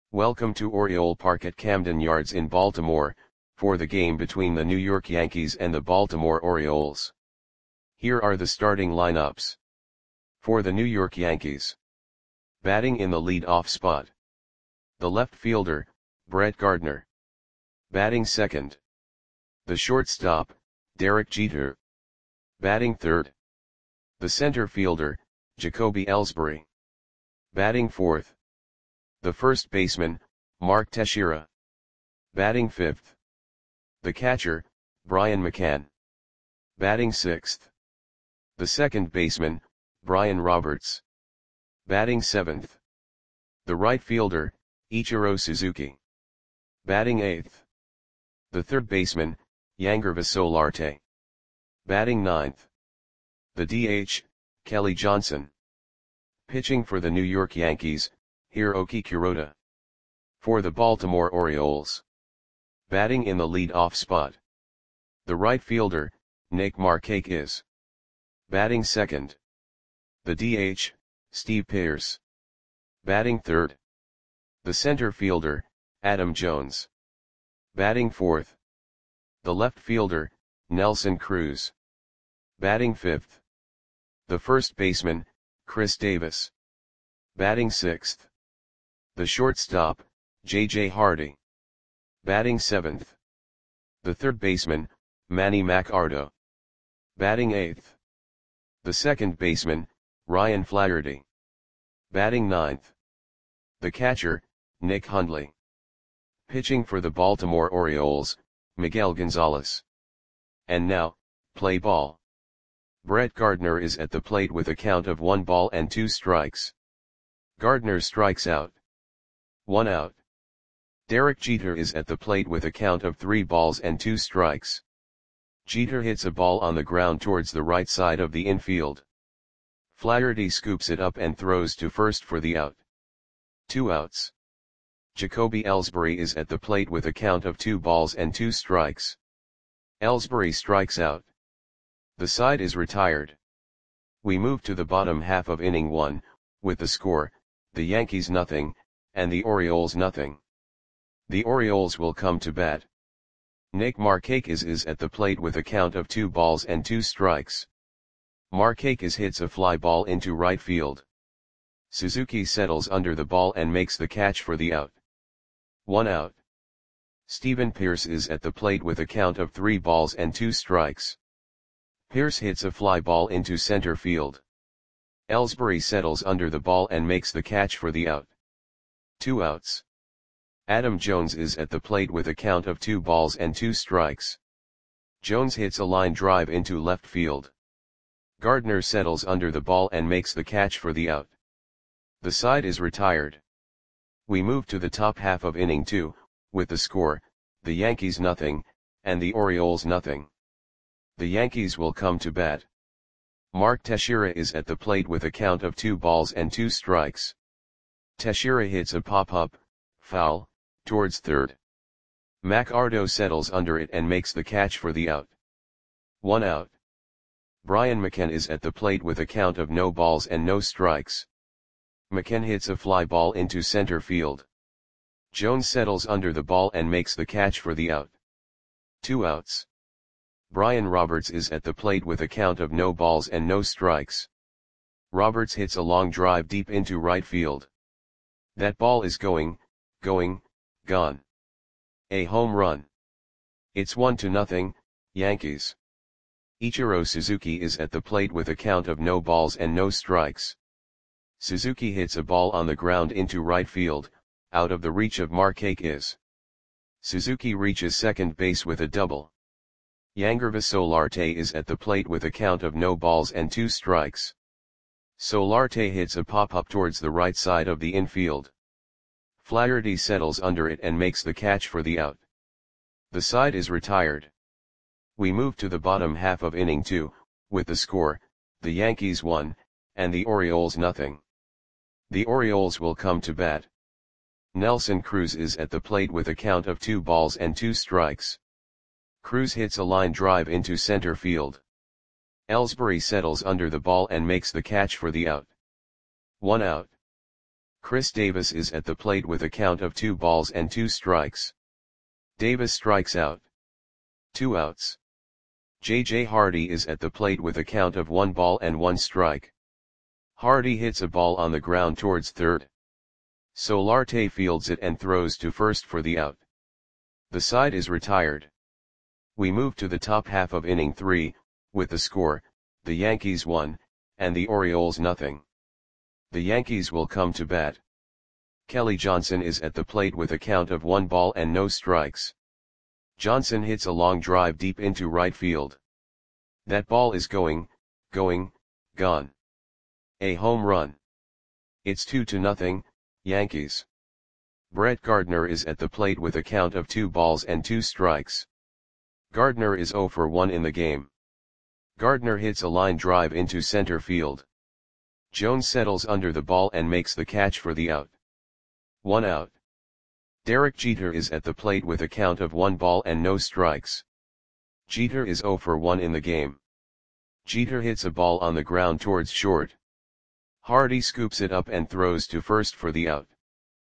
Welcome to Oriole Park at Camden Yards in Baltimore, for the game between the New York Yankees and the Baltimore Orioles. Here are the starting lineups. For the New York Yankees. Batting in the lead-off spot. The left fielder, Brett Gardner. Batting second. The shortstop, Derek Jeter. Batting third. The center fielder, Jacoby Ellsbury. Batting fourth. The first baseman, Mark Teixeira. Batting fifth. The catcher, Brian McCann. Batting sixth. The second baseman, Brian Roberts. Batting seventh. The right fielder, Ichiro Suzuki. Batting eighth. The third baseman, Yangervis Solarte. Batting ninth. The DH, Kelly Johnson. Pitching for the New York Yankees, Hiroki Kuroda. For the Baltimore Orioles. Batting in the lead-off spot. The right fielder, Nick Markakis. Batting second. The DH, Steve Pearce. Batting third. The center fielder, Adam Jones. Batting fourth. The left fielder, Nelson Cruz. Batting fifth. The first baseman, Chris Davis. Batting sixth. The shortstop, J.J. Hardy. Batting seventh. The third baseman, Manny Machado. Batting eighth. The second baseman, Ryan Flaherty. Batting ninth. The catcher, Nick Hundley. Pitching for the Baltimore Orioles, Miguel Gonzalez. And now, play ball. Brett Gardner is at the plate with a count of 1 ball and 2 strikes. Gardner strikes out. 1 out. Derek Jeter is at the plate with a count of 3 balls and 2 strikes. Jeter hits a ball on the ground towards the right side of the infield. Flaherty scoops it up and throws to first for the out. 2 outs. Jacoby Ellsbury is at the plate with a count of 2 balls and 2 strikes. Ellsbury strikes out. The side is retired. We move to the bottom half of inning 1, with the score, the Yankees nothing, and the Orioles nothing. The Orioles will come to bat. Nick Markakis is at the plate with a count of 2 balls and 2 strikes. Markakis hits a fly ball into right field. Suzuki settles under the ball and makes the catch for the out. 1 out. Steven Pearce is at the plate with a count of 3 balls and 2 strikes. Pearce hits a fly ball into center field. Ellsbury settles under the ball and makes the catch for the out. 2 outs. Adam Jones is at the plate with a count of 2 balls and 2 strikes. Jones hits a line drive into left field. Gardner settles under the ball and makes the catch for the out. The side is retired. We move to the top half of inning 2, with the score, the Yankees nothing, and the Orioles nothing. The Yankees will come to bat. Mark Teixeira is at the plate with a count of 2 balls and 2 strikes. Teixeira hits a pop-up, foul, towards third. Machado settles under it and makes the catch for the out. 1 out. Brian McCann is at the plate with a count of no balls and no strikes. McCann hits a fly ball into center field. Jones settles under the ball and makes the catch for the out. 2 outs. Brian Roberts is at the plate with a count of no balls and no strikes. Roberts hits a long drive deep into right field. That ball is gone. A home run. It's 1-0, Yankees. Ichiro Suzuki is at the plate with a count of no balls and no strikes. Suzuki hits a ball on the ground into right field, out of the reach of Markakis. Suzuki reaches second base with a double. Yangervis Solarte is at the plate with a count of no balls and 2 strikes. Solarte hits a pop-up towards the right side of the infield. Flaherty settles under it and makes the catch for the out. The side is retired. We move to the bottom half of inning 2, with the score, the Yankees 1, and the Orioles nothing. The Orioles will come to bat. Nelson Cruz is at the plate with a count of 2 balls and 2 strikes. Cruz hits a line drive into center field. Ellsbury settles under the ball and makes the catch for the out. 1 out. Chris Davis is at the plate with a count of 2 balls and 2 strikes. Davis strikes out. 2 outs. J.J. Hardy is at the plate with a count of 1 ball and 1 strike. Hardy hits a ball on the ground towards third. Solarte fields it and throws to first for the out. The side is retired. We move to the top half of inning 3, with the score, the Yankees 1, and the Orioles nothing. The Yankees will come to bat. Kelly Johnson is at the plate with a count of 1 ball and no strikes. Johnson hits a long drive deep into right field. That ball is gone. A home run. It's 2-0, Yankees. Brett Gardner is at the plate with a count of 2 balls and 2 strikes. Gardner is 0 for 1 in the game. Gardner hits a line drive into center field. Jones settles under the ball and makes the catch for the out. 1 out. Derek Jeter is at the plate with a count of 1 ball and no strikes. Jeter is 0 for 1 in the game. Jeter hits a ball on the ground towards short. Hardy scoops it up and throws to first for the out.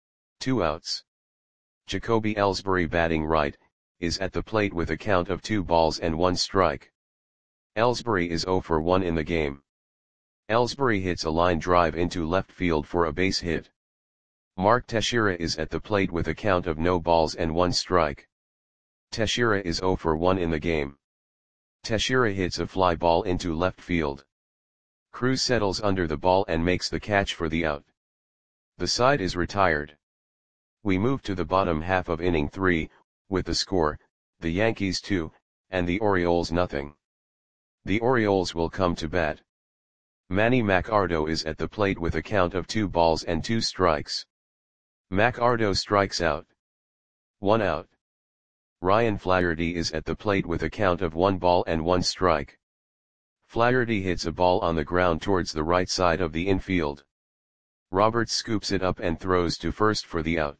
2 outs. Jacoby Ellsbury, batting right, is at the plate with a count of 2 balls and 1 strike. Ellsbury is 0 for 1 in the game. Ellsbury hits a line drive into left field for a base hit. Mark Teixeira is at the plate with a count of no balls and 1 strike. Teixeira is 0 for 1 in the game. Teixeira hits a fly ball into left field. Cruz settles under the ball and makes the catch for the out. The side is retired. We move to the bottom half of inning 3, with the score, the Yankees 2, and the Orioles nothing. The Orioles will come to bat. Manny Machado is at the plate with a count of 2 balls and 2 strikes. Machado strikes out. 1 out. Ryan Flaherty is at the plate with a count of 1 ball and 1 strike. Flaherty hits a ball on the ground towards the right side of the infield. Roberts scoops it up and throws to first for the out.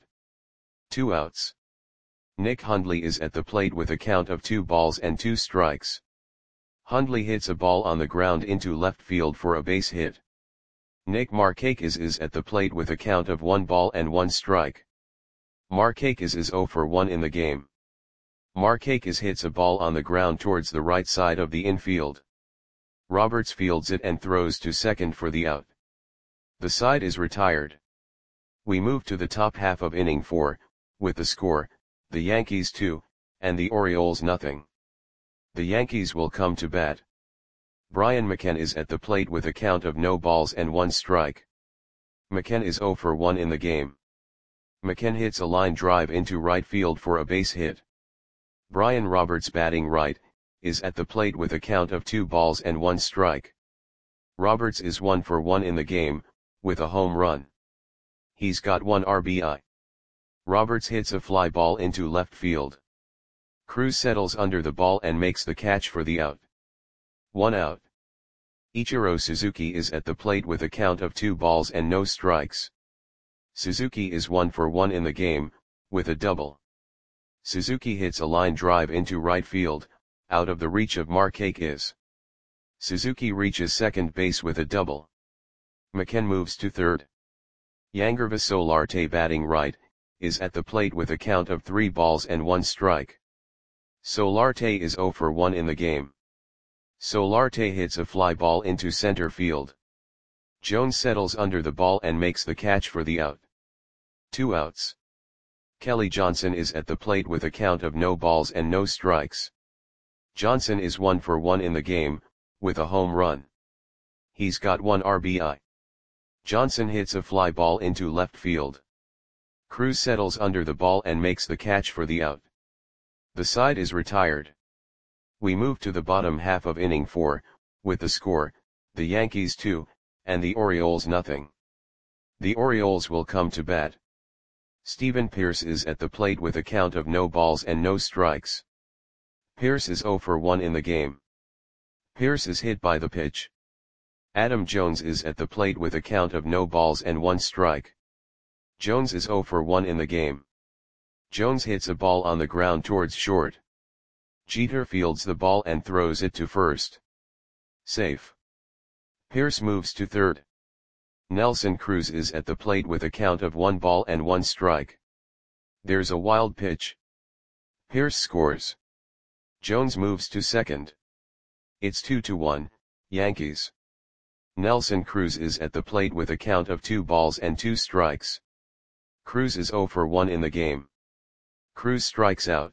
2 outs. Nick Hundley is at the plate with a count of 2 balls and 2 strikes. Hundley hits a ball on the ground into left field for a base hit. Nick Markakis is at the plate with a count of 1 ball and 1 strike. Markakis is 0 for 1 in the game. Markakis hits a ball on the ground towards the right side of the infield. Roberts fields it and throws to second for the out. The side is retired. We move to the top half of inning 4, with the score, the Yankees 2, and the Orioles nothing. The Yankees will come to bat. Brian McCann is at the plate with a count of no balls and 1 strike. McCann is 0 for 1 in the game. McCann hits a line drive into right field for a base hit. Brian Roberts, batting right, is at the plate with a count of 2 balls and 1 strike. Roberts is 1 for 1 in the game, with a home run. He's got 1 RBI. Roberts hits a fly ball into left field. Cruz settles under the ball and makes the catch for the out. 1 out. Ichiro Suzuki is at the plate with a count of 2 balls and no strikes. Suzuki is 1 for 1 in the game, with a double. Suzuki hits a line drive into right field, out of the reach of Markakis. Suzuki reaches second base with a double. McCann moves to third. Yangervis Solarte, batting right, is at the plate with a count of 3 balls and 1 strike. Solarte is 0 for 1 in the game. Solarte hits a fly ball into center field. Jones settles under the ball and makes the catch for the out. 2 outs. Kelly Johnson is at the plate with a count of no balls and no strikes. Johnson is 1 for 1 in the game, with a home run. He's got 1 RBI. Johnson hits a fly ball into left field. Cruz settles under the ball and makes the catch for the out. The side is retired. We move to the bottom half of inning 4, with the score, the Yankees 2, and the Orioles nothing. The Orioles will come to bat. Stephen Pearce is at the plate with a count of no balls and no strikes. Pearce is 0 for 1 in the game. Pearce is hit by the pitch. Adam Jones is at the plate with a count of no balls and 1 strike. Jones is 0 for 1 in the game. Jones hits a ball on the ground towards short. Jeter fields the ball and throws it to first. Safe. Pearce moves to third. Nelson Cruz is at the plate with a count of 1 ball and 1 strike. There's a wild pitch. Pearce scores. Jones moves to second. It's 2-1, Yankees. Nelson Cruz is at the plate with a count of 2 balls and 2 strikes. Cruz is 0 for 1 in the game. Cruz strikes out.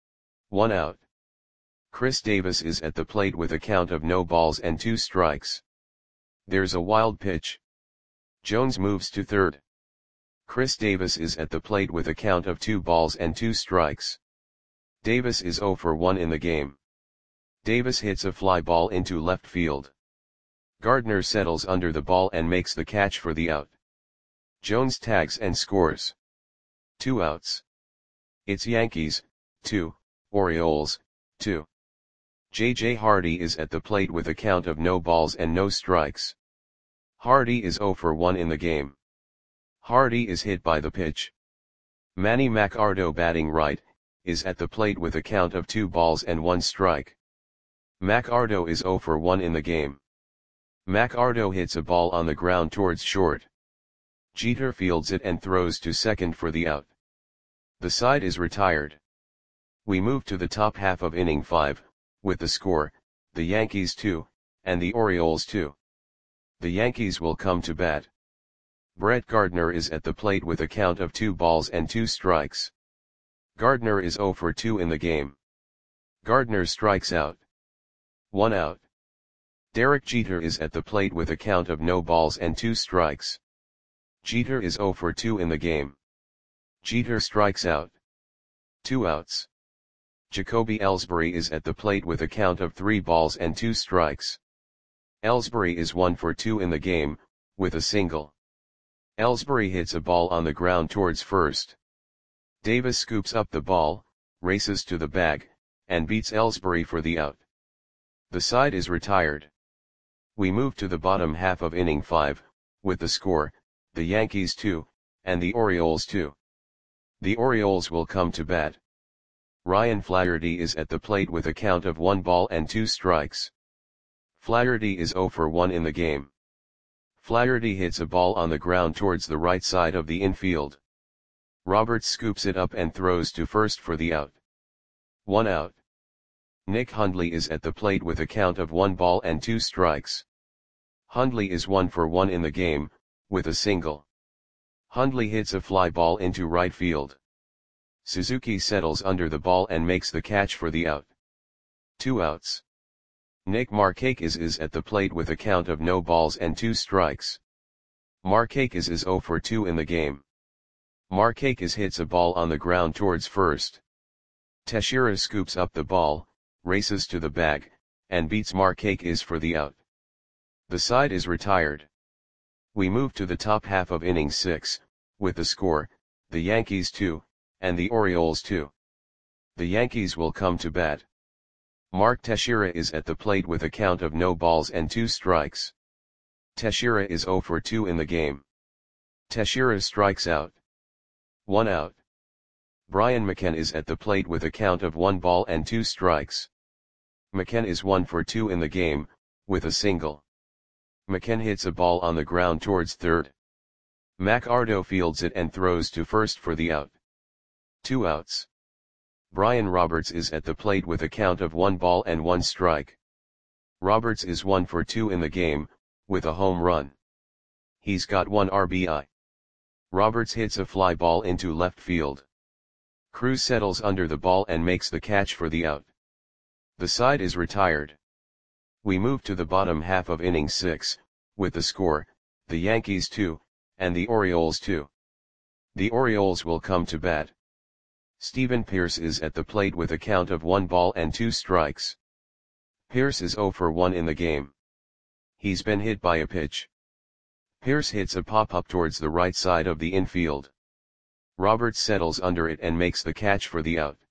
1 out. Chris Davis is at the plate with a count of no balls and 2 strikes. There's a wild pitch. Jones moves to third. Chris Davis is at the plate with a count of 2 balls and 2 strikes. Davis is 0 for 1 in the game. Davis hits a fly ball into left field. Gardner settles under the ball and makes the catch for the out. Jones tags and scores. 2 outs. It's Yankees, 2, Orioles, 2. J.J. Hardy is at the plate with a count of no balls and no strikes. Hardy is 0 for 1 in the game. Hardy is hit by the pitch. Manny Machado, batting right, is at the plate with a count of 2 balls and 1 strike. Machado is 0 for 1 in the game. Machado hits a ball on the ground towards short. Jeter fields it and throws to second for the out. The side is retired. We move to the top half of inning 5, with the score, the Yankees 2, and the Orioles 2. The Yankees will come to bat. Brett Gardner is at the plate with a count of 2 balls and 2 strikes. Gardner is 0 for 2 in the game. Gardner strikes out. 1 out. Derek Jeter is at the plate with a count of no balls and 2 strikes. Jeter is 0 for 2 in the game. Jeter strikes out. 2 outs. Jacoby Ellsbury is at the plate with a count of 3 balls and 2 strikes. Ellsbury is 1 for 2 in the game, with a single. Ellsbury hits a ball on the ground towards first. Davis scoops up the ball, races to the bag, and beats Ellsbury for the out. The side is retired. We move to the bottom half of inning 5, with the score, the Yankees 2, and the Orioles 2. The Orioles will come to bat. Ryan Flaherty is at the plate with a count of 1 ball and 2 strikes. Flaherty is 0 for 1 in the game. Flaherty hits a ball on the ground towards the right side of the infield. Roberts scoops it up and throws to first for the out. 1 out. Nick Hundley is at the plate with a count of 1 ball and 2 strikes. Hundley is 1 for 1 in the game, with a single. Hundley hits a fly ball into right field. Suzuki settles under the ball and makes the catch for the out. 2 outs. Nick Markakis is at the plate with a count of no balls and 2 strikes. Markakis is 0 for 2 in the game. Markakis hits a ball on the ground towards first. Teixeira scoops up the ball, races to the bag, and beats Markakis for the out. The side is retired. We move to the top half of inning 6, with the score, the Yankees 2, and the Orioles 2. The Yankees will come to bat. Mark Teixeira is at the plate with a count of no balls and 2 strikes. Teixeira is 0 for 2 in the game. Teixeira strikes out. 1 out. Brian McCann is at the plate with a count of 1 ball and 2 strikes. McCann is 1 for 2 in the game, with a single. McCann hits a ball on the ground towards third. Machado fields it and throws to first for the out. 2 outs. Brian Roberts is at the plate with a count of 1 ball and 1 strike. Roberts is 1 for 2 in the game, with a home run. He's got 1 RBI. Roberts hits a fly ball into left field. Cruz settles under the ball and makes the catch for the out. The side is retired. We move to the bottom half of inning 6, with the score, the Yankees 2, and the Orioles 2. The Orioles will come to bat. Stephen Pearce is at the plate with a count of 1 ball and 2 strikes. Pearce is 0 for 1 in the game. He's been hit by a pitch. Pearce hits a pop-up towards the right side of the infield. Roberts settles under it and makes the catch for the out.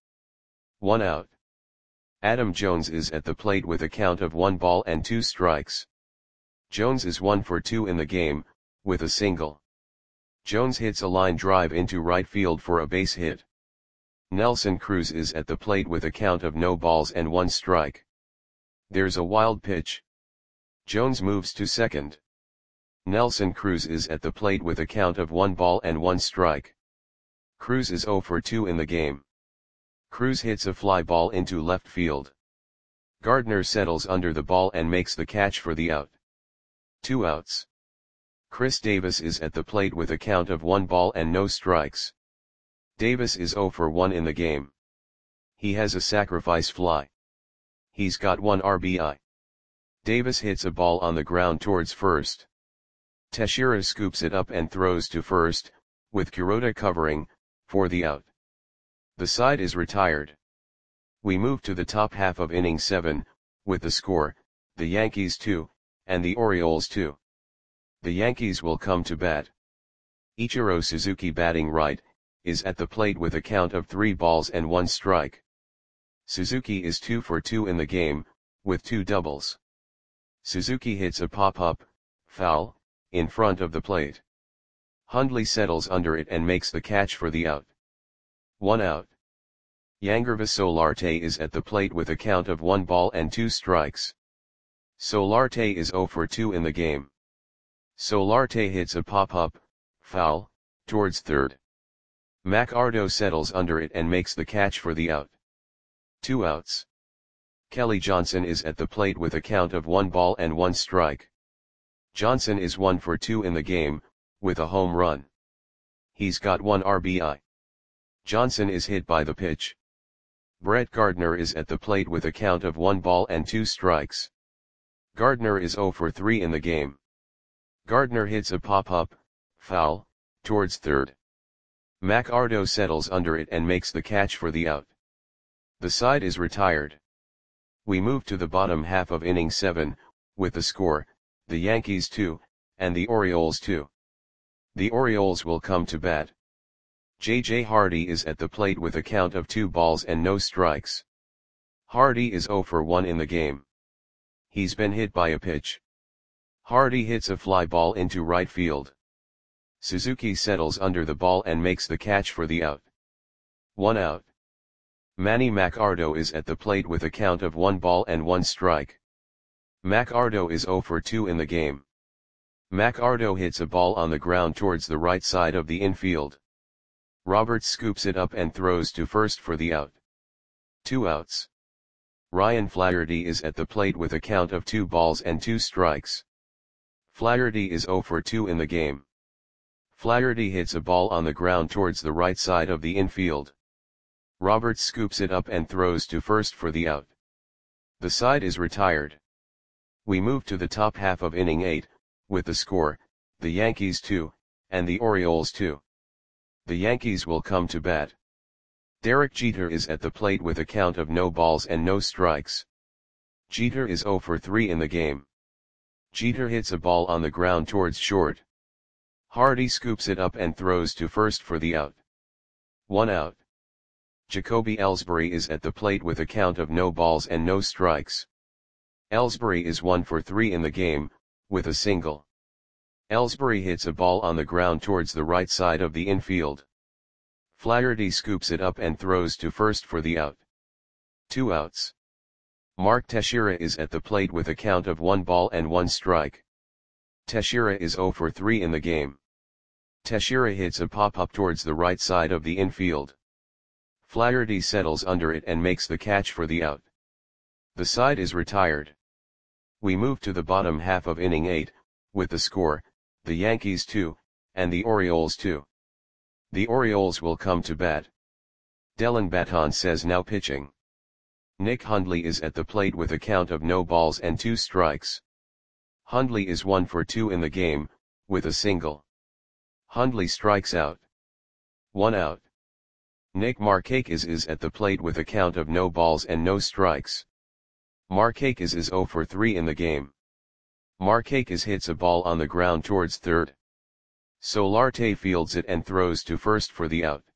1 out. Adam Jones is at the plate with a count of 1 ball and 2 strikes. Jones is 1 for 2 in the game, with a single. Jones hits a line drive into right field for a base hit. Nelson Cruz is at the plate with a count of no balls and 1 strike. There's a wild pitch. Jones moves to second. Nelson Cruz is at the plate with a count of 1 ball and 1 strike. Cruz is 0 for 2 in the game. Cruz hits a fly ball into left field. Gardner settles under the ball and makes the catch for the out. 2 outs. Chris Davis is at the plate with a count of 1 ball and no strikes. Davis is 0 for 1 in the game. He has a sacrifice fly. He's got 1 RBI. Davis hits a ball on the ground towards first. Teixeira scoops it up and throws to first, with Kuroda covering, for the out. The side is retired. We move to the top half of inning 7, with the score, the Yankees 2, and the Orioles 2. The Yankees will come to bat. Ichiro Suzuki, batting right, is at the plate with a count of 3 balls and 1 strike. Suzuki is 2 for 2 in the game, with 2 doubles. Suzuki hits a pop-up, foul, in front of the plate. Hundley settles under it and makes the catch for the out. 1 out. Yangervis Solarte is at the plate with a count of 1 ball and 2 strikes. Solarte is 0 for 2 in the game. Solarte hits a pop-up, foul, towards third. McArdo settles under it and makes the catch for the out. 2 outs. Kelly Johnson is at the plate with a count of 1 ball and 1 strike. Johnson is 1 for 2 in the game, with a home run. He's got 1 RBI. Johnson is hit by the pitch. Brett Gardner is at the plate with a count of 1 ball and 2 strikes. Gardner is 0 for 3 in the game. Gardner hits a pop-up, foul, towards third. McArdo settles under it and makes the catch for the out. The side is retired. We move to the bottom half of inning 7, with the score, the Yankees 2, and the Orioles 2. The Orioles will come to bat. J.J. Hardy is at the plate with a count of 2 balls and no strikes. Hardy is 0 for 1 in the game. He's been hit by a pitch. Hardy hits a fly ball into right field. Suzuki settles under the ball and makes the catch for the out. 1 out. Manny McArdo is at the plate with a count of 1 ball and 1 strike. McArdo is 0 for 2 in the game. McArdo hits a ball on the ground towards the right side of the infield. Roberts scoops it up and throws to first for the out. 2 outs. Ryan Flaherty is at the plate with a count of 2 balls and 2 strikes. Flaherty is 0 for 2 in the game. Flaherty hits a ball on the ground towards the right side of the infield. Roberts scoops it up and throws to first for the out. The side is retired. We move to the top half of inning 8, with the score, the Yankees 2, and the Orioles 2. The Yankees will come to bat. Derek Jeter is at the plate with a count of no balls and no strikes. Jeter is 0 for 3 in the game. Jeter hits a ball on the ground towards short. Hardy scoops it up and throws to first for the out. 1 out. Jacoby Ellsbury is at the plate with a count of no balls and no strikes. Ellsbury is 1 for 3 in the game, with a single. Ellsbury hits a ball on the ground towards the right side of the infield. Flaherty scoops it up and throws to first for the out. 2 outs. Mark Teixeira is at the plate with a count of 1 ball and 1 strike. Teixeira is 0 for 3 in the game. Teixeira hits a pop-up towards the right side of the infield. Flaherty settles under it and makes the catch for the out. The side is retired. We move to the bottom half of inning 8, with the score, the Yankees 2, and the Orioles 2. The Orioles will come to bat. Dellin Betances now pitching. Nick Hundley is at the plate with a count of no balls and 2 strikes. Hundley is 1 for 2 in the game, with a single. Hundley strikes out. 1 out. Nick Markakis is at the plate with a count of no balls and no strikes. Markakis is 0 for 3 in the game. Markakis hits a ball on the ground towards third. Solarte fields it and throws to first for the out.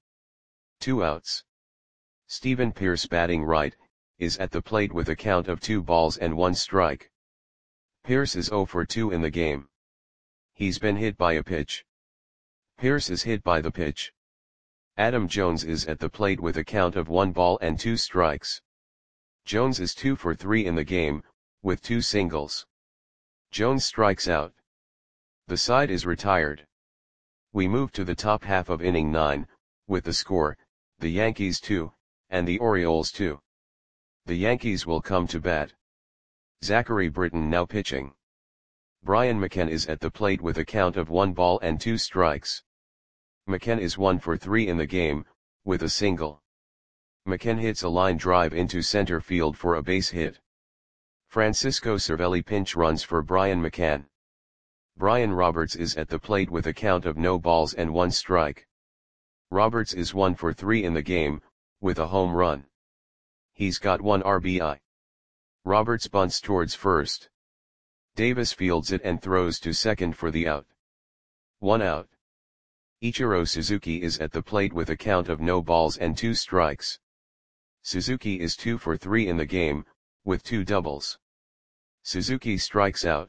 2 outs. Stephen Pearce, batting right, is at the plate with a count of 2 balls and 1 strike. Pearce is 0 for 2 in the game. He's been hit by a pitch. Pearce is hit by the pitch. Adam Jones is at the plate with a count of 1 ball and 2 strikes. Jones is 2 for 3 in the game, with 2 singles. Jones strikes out. The side is retired. We move to the top half of inning 9, with the score, the Yankees 2, and the Orioles 2. The Yankees will come to bat. Zachary Britton now pitching. Brian McCann is at the plate with a count of 1 ball and 2 strikes. McCann is 1 for 3 in the game, with a single. McCann hits a line drive into center field for a base hit. Francisco Cervelli pinch runs for Brian McCann. Brian Roberts is at the plate with a count of no balls and 1 strike. Roberts is 1 for 3 in the game, with a home run. He's got 1 RBI. Roberts bunts towards first. Davis fields it and throws to second for the out. 1 out. Ichiro Suzuki is at the plate with a count of no balls and 2 strikes. Suzuki is 2 for 3 in the game, with 2 doubles. Suzuki strikes out.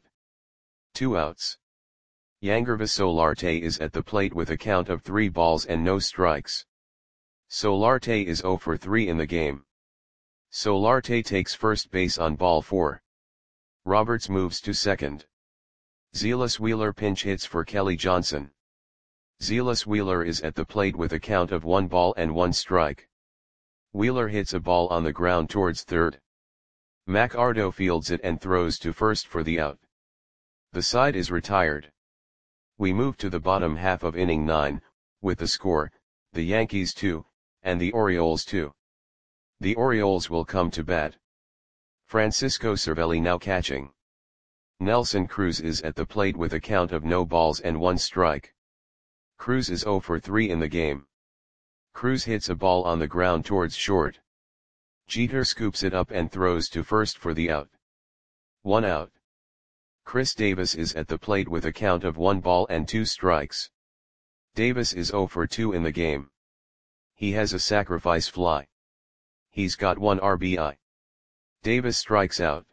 2 outs. Yangervis Solarte is at the plate with a count of 3 balls and no strikes. Solarte is 0 for 3 in the game. Solarte takes first base on ball 4. Roberts moves to second. Zealous Wheeler pinch hits for Kelly Johnson. Zealous Wheeler is at the plate with a count of 1 ball and 1 strike. Wheeler hits a ball on the ground towards third. McArdo fields it and throws to first for the out. The side is retired. We move to the bottom half of inning 9, with the score, the Yankees 2, and the Orioles 2. The Orioles will come to bat. Francisco Cervelli now catching. Nelson Cruz is at the plate with a count of no balls and 1 strike. Cruz is 0 for 3 in the game. Cruz hits a ball on the ground towards short. Jeter scoops it up and throws to first for the out. 1 out. Chris Davis is at the plate with a count of 1 ball and 2 strikes. Davis is 0 for 2 in the game. He has a sacrifice fly. He's got 1 RBI. Davis strikes out.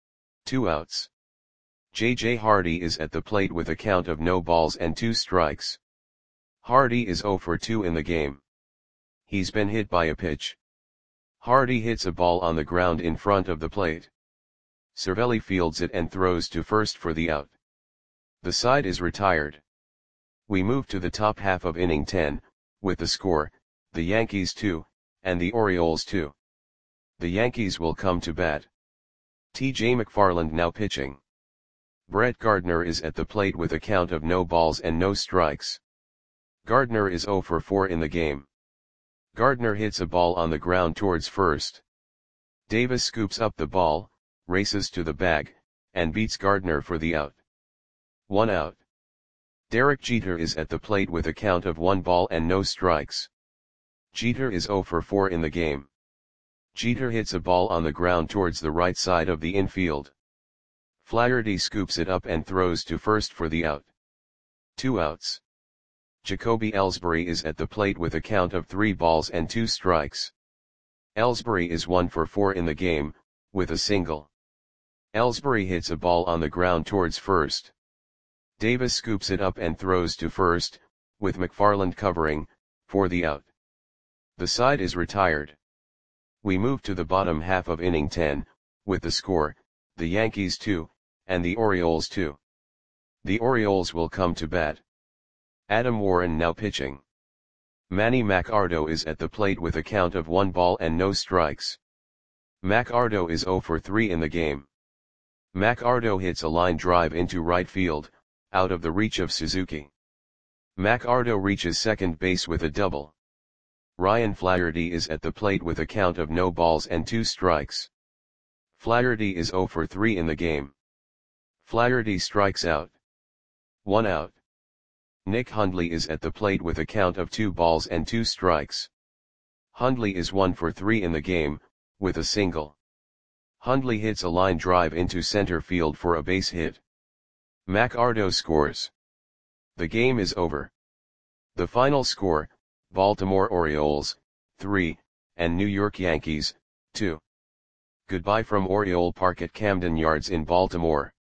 2 outs. J.J. Hardy is at the plate with a count of no balls and 2 strikes. Hardy is 0 for 2 in the game. He's been hit by a pitch. Hardy hits a ball on the ground in front of the plate. Cervelli fields it and throws to first for the out. The side is retired. We move to the top half of inning 10, with the score, the Yankees 2, and the Orioles 2. The Yankees will come to bat. T.J. McFarland now pitching. Brett Gardner is at the plate with a count of no balls and no strikes. Gardner is 0 for 4 in the game. Gardner hits a ball on the ground towards first. Davis scoops up the ball, races to the bag, and beats Gardner for the out. 1 out. Derek Jeter is at the plate with a count of 1 ball and no strikes. Jeter is 0 for 4 in the game. Jeter hits a ball on the ground towards the right side of the infield. Flaherty scoops it up and throws to first for the out. 2 outs. Jacoby Ellsbury is at the plate with a count of 3 balls and 2 strikes. Ellsbury is 1 for 4 in the game, with a single. Ellsbury hits a ball on the ground towards first. Davis scoops it up and throws to first, with McFarland covering, for the out. The side is retired. We move to the bottom half of inning 10, with the score, the Yankees 2, and the Orioles 2. The Orioles will come to bat. Adam Warren now pitching. Manny McArdo is at the plate with a count of 1 ball and no strikes. McArdo is 0 for 3 in the game. McArdo hits a line drive into right field, out of the reach of Suzuki. McArdo reaches second base with a double. Ryan Flaherty is at the plate with a count of no balls and 2 strikes. Flaherty is 0 for 3 in the game. Flaherty strikes out. 1 out. Nick Hundley is at the plate with a count of 2 balls and 2 strikes. Hundley is 1 for 3 in the game, with a single. Hundley hits a line drive into center field for a base hit. McArdo scores. The game is over. The final score, Baltimore Orioles, 3, and New York Yankees, 2. Goodbye from Oriole Park at Camden Yards in Baltimore.